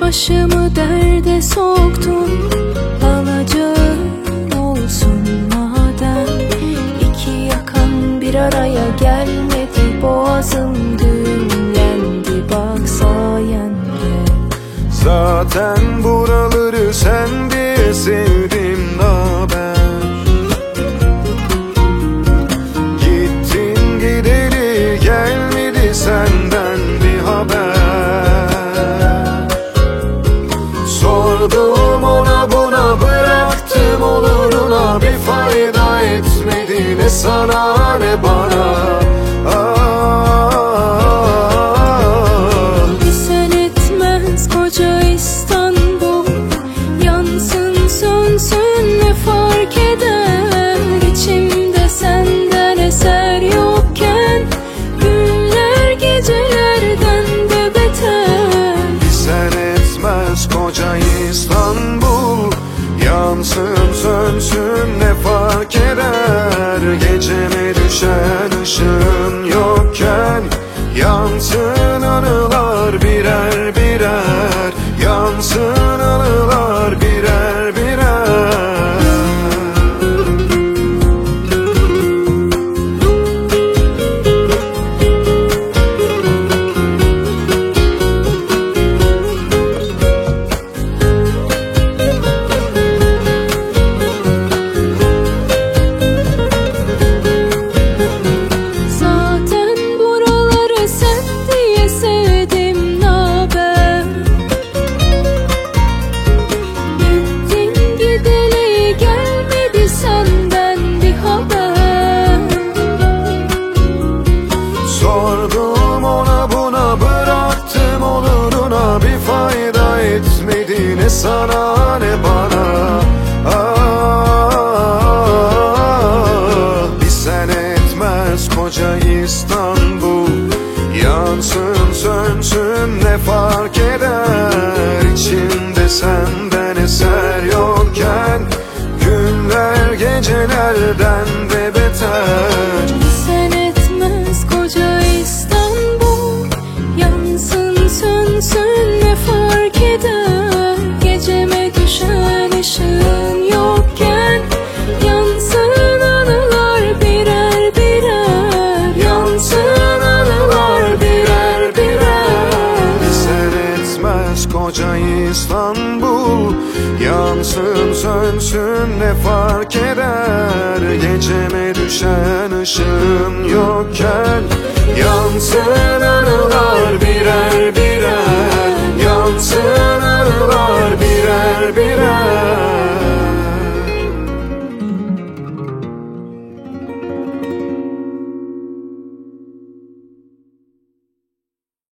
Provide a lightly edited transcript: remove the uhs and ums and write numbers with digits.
Başımı derde soktun, alacağın olsun madem. İki yakan bir araya gelmedi, boğazım düğümlendi bak sayende. Zaten buraları sen diye sevdim naber. Gittin gideri gelmedi senden bir haber. Sordum ona buna bıraktım oluruna, bir fayda etmedi ne sana ne bana. Bir sen etmez koca İstanbul, yansın sönsün ne fark eder. İçimde senden eser yokken, günler gecelerden de beter. Bir sen etmez koca İstanbul, yansın sönsün ne fark eder. Geceme düşen ışığın yokken, yansın anılar birer birer. Yansın anılar birer birer. Sordum ona buna bıraktım oluruna, bir fayda etmedi ne sana ne bana. Bir sen etmez koca İstanbul, yansın sönsün ne fark eder. İçimde senden eser yokken, günler gecelerden de beter. Sen etmez koca İstanbul, yansın sönsün ne fark eder. Geceme düşen ışığın yokken, yansın anılar birer birer. Yansın anılar birer birer. Sen etmez koca İstanbul, yansın sönsün ne fark eder. Geceme düşen ışığın yokken, yansın anılar birer birer. Yansın